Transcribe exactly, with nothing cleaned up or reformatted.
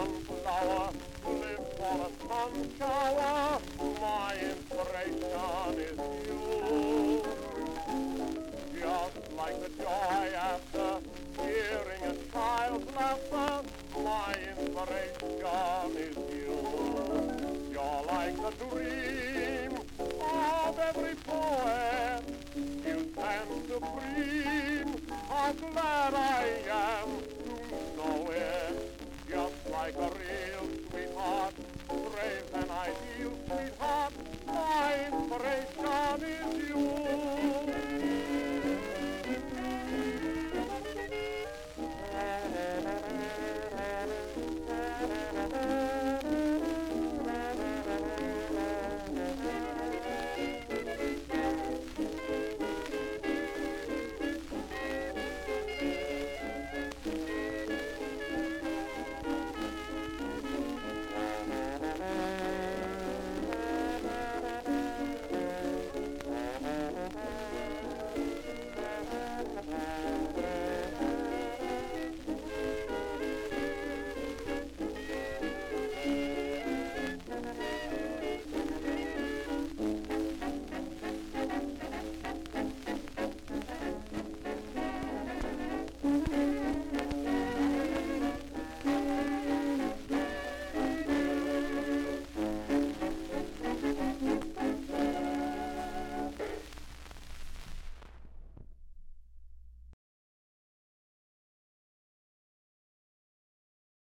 sunflower, live for a sun shower. My inspiration is you. Just like the joy after hearing a child's laughter, my inspiration is you. You're like the dream of every poet. You stand supreme. How glad I am to know it. Just like a real sweetheart, brave and ideal sweetheart, my inspiration is you. Thank you.